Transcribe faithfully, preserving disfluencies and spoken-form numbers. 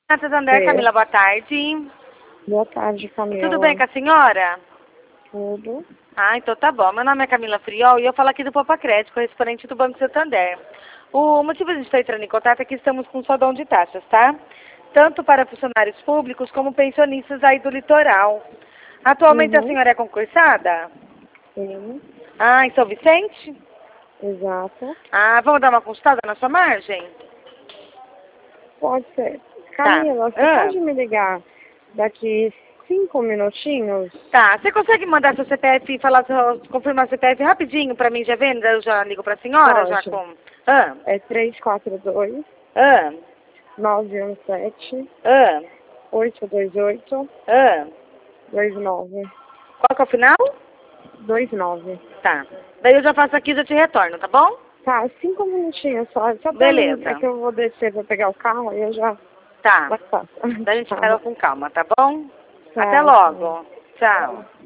Santander, É. Camila, boa tarde. Boa tarde, Camila. Tudo bem com a senhora? Tudo. Ah, então tá bom. Meu nome é Camila Friol e eu falo aqui do Popa Crédito, correspondente do Banco Santander. O motivo de a gente estar entrando em contato é que estamos com sodão de taxas, tá? Tanto para funcionários públicos como pensionistas aí do litoral. Atualmente a Uhum. senhora é concursada? Sim, Ah, em São Vicente? exato. Ah, vamos dar uma consultada na sua margem? Pode ser. Tá. Camila, você Ah, pode me ligar daqui cinco minutinhos? tá. Você consegue mandar seu C P F e falar, seu- confirmar seu C P F rapidinho pra mim já vendo? Eu já ligo pra senhora, já Pode. com... Ah, É três quatro dois, ah, nove um sete, ah, oito dois oito, ah. dois nove. Qual que é o final? dois nove. Tá. Daí eu já faço aqui e já te retorno, tá bom? Tá, cinco minutinhos só. Só pra mim, é Beleza. que eu vou descer pra pegar o carro e eu já, Tá. já faço. Daí a gente Tá. pega com calma, tá bom? Até Tá, tchau. logo. Tchau.